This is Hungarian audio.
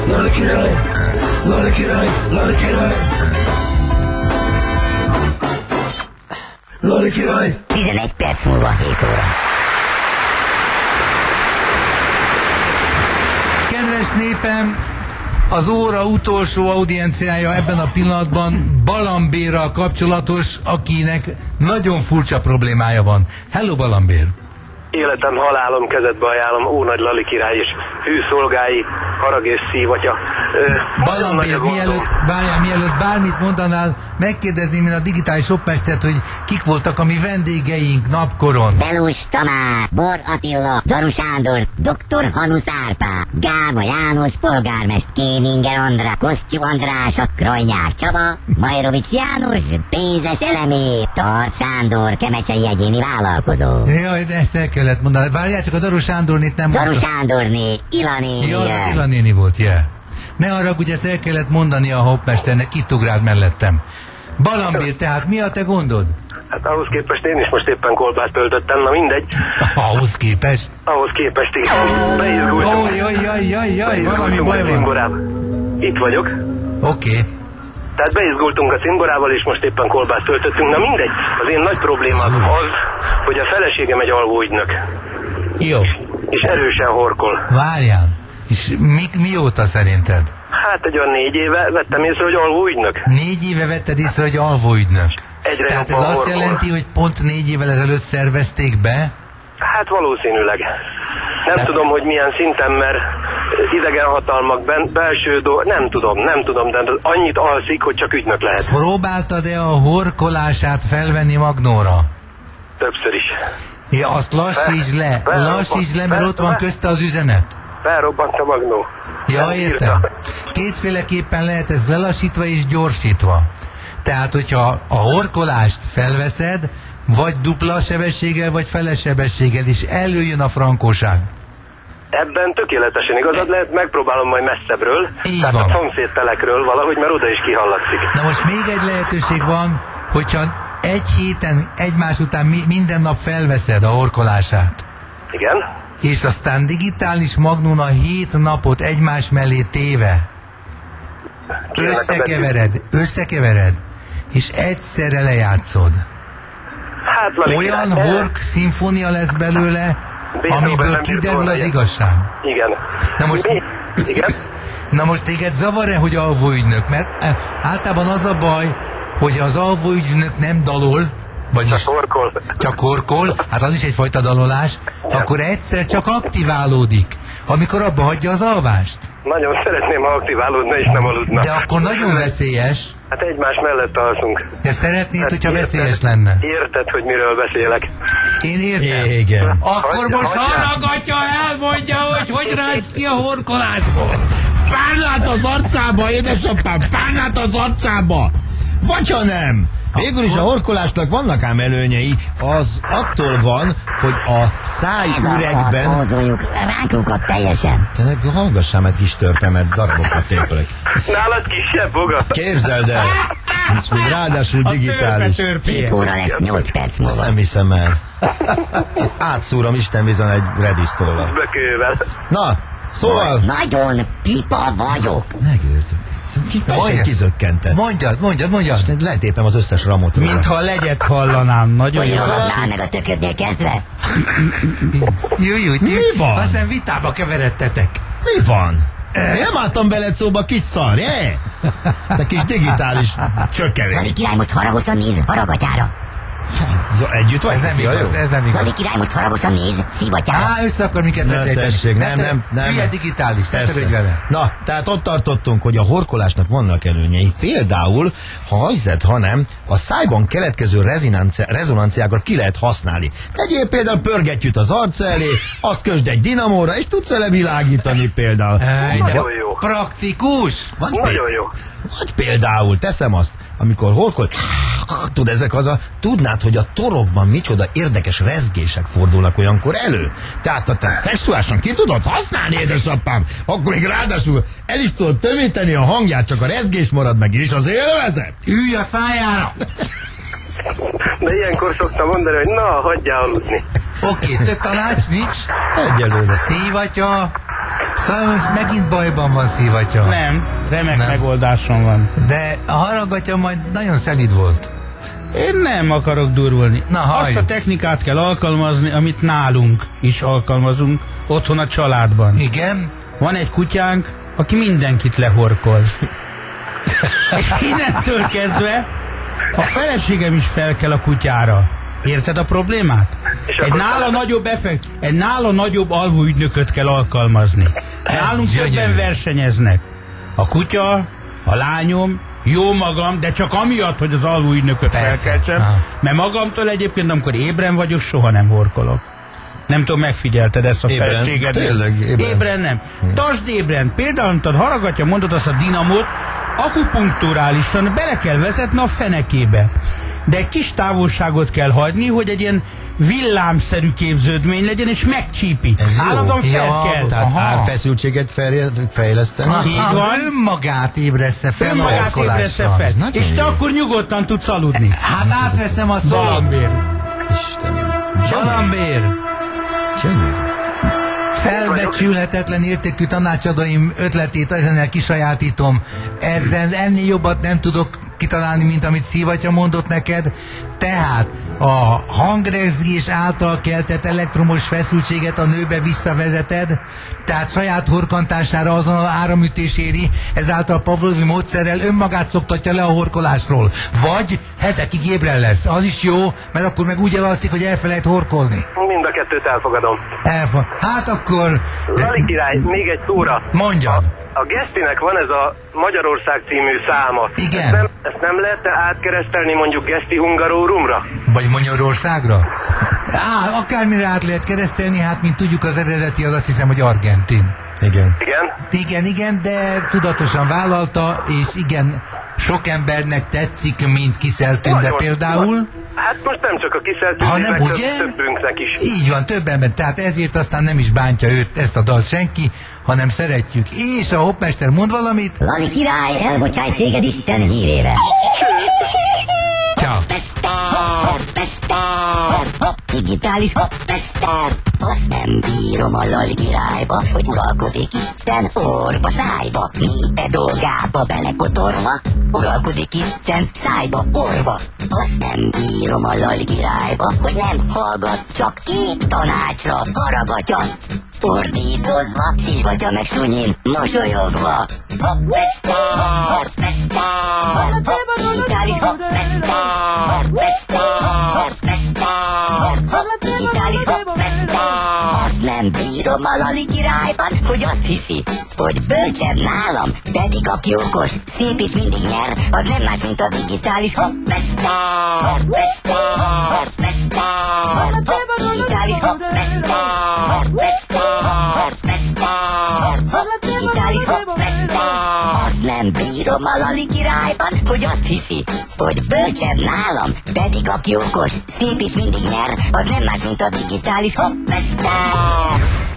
Lali király, Lali király, Lali király. Lali király. 11 perc múlva 7 óra. Kedves népem, az óra utolsó audienciája ebben a pillanatban Balambérral kapcsolatos, akinek nagyon furcsa problémája van. Hello, Balambér! Életem, halálom kezedbe ajánlom, ó nagy Lali király és hűszolgái, harag és szívatya. Balambér, mielőtt bármit mondanál, megkérdezném én a digitális shopmestert, hogy kik voltak a mi vendégeink napkoron. Belus Tamás, Bor Attila, Daru Sándor, Dr. Hanusz Árpád, Gába János, polgármester, Kéninger András, Kosztyú András, a Krajnyák Csaba, Majrovics János, Pénzes Elemé, Tart Sándor, Kemecsei egyéni vállalkozó. Jaj, ezt el kellett mondani. Várjál, csak a Daru Sándornét nem mondta. Daru Sándorné, Ila néni. Ja, az Ila néni volt, Ne haragudj, ezt el kellett mondani a hoppmesternek, itt ugrált mellettem. Balambér, tehát mi a te gondod? Hát ahhoz képest én is most éppen kolbászt töltöttem, na mindegy. Ahhoz képest? Ahhoz képest, igen. Beizgultam. Jaj, valami baj van. Itt vagyok. Oké. Tehát beizgultunk a cimborával, és most éppen kolbászt töltöttünk. Na mindegy, az én nagy problémám az, hogy a feleségem egy alvóügynök. Jó. És erősen horkol. Várjál. És mióta szerinted? Hát egy olyan 4 éve vettem észre, hogy alvóügynök. 4 éve vetted észre, hogy alvóügynök? Egyre tehát ez azt jelenti, hogy pont 4 évvel ezelőtt szervezték be? Hát valószínűleg. Nem tudom, hogy milyen szinten, mert idegenhatalmak, belső nem tudom, de annyit alszik, hogy csak ügynök lehet. Próbáltad-e a horkolását felvenni magnóra? Többször is. Ja, azt lassíts le, mert ott van közte az üzenet. Felrobbant a magnó. Ja, értem. Kétféleképpen lehet ez lelassítva és gyorsítva. Tehát, hogyha a horkolást felveszed, vagy dupla sebességgel, vagy fele sebességgel, és előjön a frankóság. Ebben tökéletesen igazad lehet, megpróbálom majd messzebbről. Így tehát van. a szomszédtelekről valahogy, mert oda is kihallatszik. Na most még egy lehetőség van, hogyha egy héten egymás után minden nap felveszed a horkolását. Igen. És aztán digitális magnón a 7 napot egymás mellé téve összekevered, és egyszerre lejátszod. Hát, olyan hork szimfónia lesz belőle, amiből kiderül az igazság. Igen. Na most téged zavar-e, hogy alvóügynök? Mert általában az a baj, hogy az alvóügynök nem dalol, vagyis csak horkol, hát az is egyfajta dalolás, akkor egyszer csak aktiválódik, amikor abba hagyja az alvást. Nagyon szeretném, ha aktiválódna és nem aludna. De akkor nagyon veszélyes. Hát egymás mellett alszunk. De szeretnéd, hogyha veszélyes lenne? Érted, hogy miről beszélek? Én értem. Igen. Akkor most hallgatja, elmondja, hogy rájsz ki a horkolásból. Párlát az arcába, édesapám, párlát az arcába! Vagy ha nem! Végül is a horkolásnak vannak ám előnyei, az attól van, hogy a szájüregben... Ránk lukat teljesen. Te hallgassál, mert kis törpemet, darabokat tépelek. Nálad kisebb, boga. Képzeld el! És még ráadásul digitális. 7 óra lesz 8 perc múlva. Azt nem hiszem el. Átszúrom Isten bizony egy redisztollal. Bökővel. Na, szóval... Nagyon pipa vagyok. Megöltök. Teljesen kizökkentett. Mondjad. Letépem az összes ramot. Mintha legyet hallanám, nagyon jó. Hogy ragadnál meg a töködnél kezdve? Jó, mi van? Aztán vitába keveredtetek. Mi van? Nem álltam beled szóba, kis szar, te kis digitális csökkevény. Lali király most haragosan néz haragatyára. Együtt vagy? Ez nem igaz. Lali király most haragosan néz szívatyára. Össze akar minket beszélteni. Tessék, nem. Milyen digitális, ne törődj vele. Na, tehát ott tartottunk, hogy a horkolásnak vannak előnyei. Például, ha hiszed, hanem a szájban keletkező rezonanciákat ki lehet használni. Tegyél például pörgettyűt az arc elé, azt kösd egy dinamóra, és tudsz vele világítani például. Nagyon jó. Praktikus. Nagyon jó. Vagy például, teszem azt, amikor horkol, tudnád, hogy a torokban micsoda érdekes rezgések fordulnak olyankor elő. Tehát, ha te szexuálisan ki tudod használni, édesapám, akkor még ráadásul el is tudod tömíteni a hangját, csak a rezgés marad meg, és az élvezet. Ülj a szájára! De ilyenkor szoktam mondani, hogy na, hagyjál aludni. Oké, több tanács nincs? Egyelőre. Szívatya, Szóval most megint bajban van Szivattyú. Nem, remek Nem. megoldásom van. De a haragatja majd nagyon szelíd volt. Én nem akarok durulni. Na, Azt hallj. a technikát kell alkalmazni, amit nálunk is alkalmazunk, otthon a családban. Igen? Van egy kutyánk, aki mindenkit lehorkol. És innentől kezdve a feleségem is felkel a kutyára. Érted a problémát? Egy nála nagyobb alvóügynököt kell alkalmazni. Nálunk gyönyörű. többen versenyeznek. A kutya, a lányom, jó magam, de csak amiatt, hogy az alvóügynököt Persze. felkeltsem, Ah. mert magamtól egyébként, amikor ébren vagyok, soha nem horkolok. Nem tudom, megfigyelted ezt a Ébren? feleségedet? Tényleg, ébren? Ébren nem. Tartsd ébren. Például, amikor haragatja, mondod azt a dinamót, akupunkturálisan bele kell vezetni a fenekébe. De egy kis távolságot kell hagyni, hogy egy ilyen villámszerű képződmény legyen, és megcsípi. Ez jó. Állandóan felkel. Tehát Aha. árfeszültséget fejleszteni. Így van. Önmagát ébressze fel Önmagát horkolással. ébresze fel. Ez nagyon És te jó. akkor nyugodtan tudsz aludni. Hát átveszem a szót. Valambér. Istenem. Valambér. Gyönyörű. Felbecsülhetetlen értékű tanácsadóim ötletét ezennel kisajátítom. Ezzel ennél jobbat nem tudok kitalálni, mint amit Szivattyú mondott neked. Tehát a hangrezgés által keltett elektromos feszültséget a nőbe visszavezeted, tehát saját horkantására azonnal áramütés éri, ezáltal Pavlovi módszerrel önmagát szoktatja le a horkolásról. Vagy hetekig ébren lesz. Az is jó, mert akkor meg úgy elalszik, hogy elfelejt horkolni. Mind a kettőt elfogadom. Hát akkor Lali király, még egy szóra. mondjad. A Gesztinek van ez a Magyarország című száma. Igen. Ezt nem lehet átkeresztelni mondjuk Geszti Hungarórumra? Vagy Magyarországra? Akármire át lehet keresztelni, hát mint tudjuk az eredeti az azt hiszem, hogy argentin. Igen. Igen? Igen, de tudatosan vállalta, és igen, sok embernek tetszik, mint Kissel-Tünde Nagyon. például. Hát most nem csak a Kissel-Tünde, Hanem, meg ugye? többünknek is. Így van, több ember, tehát ezért aztán nem is bántja őt, ezt a dalt senki, hanem szeretjük. És a hoppmester mond valamit? Lali király, elbocsájt téged Isten hírére. Ciao. Hopp, digitális hoppester. Azt nem bírom a Lali királyba, hogy uralkodik itten orba szájba. Népe dolgába belekotorva, uralkodik itten szájba orba. Azt nem bírom a Lali királyba, hogy nem hallgat csak két tanácsra. Haragatja, ordítozva, Szivattyú meg sunyin, mosolyogva. Hoppester, hoppester, digitális hoppester, hoppester, hoppester, digitális hoppester. Azt nem bírom a Lali királyban, hogy azt hiszi, hogy bölcsebb nálam, pedig aki okos, szép és mindig nyer, az nem más, mint a digitális hoppester, hoppester, hoppester, digitális hoppester, hoppester, hoppester, digitális hoppester. Azt nem bírom a Lali királyban, hogy azt hiszi, hogy bölcsebb nálam, pedig aki okos, szép és mindig nyer, az nem más, mint a digitális hoppester.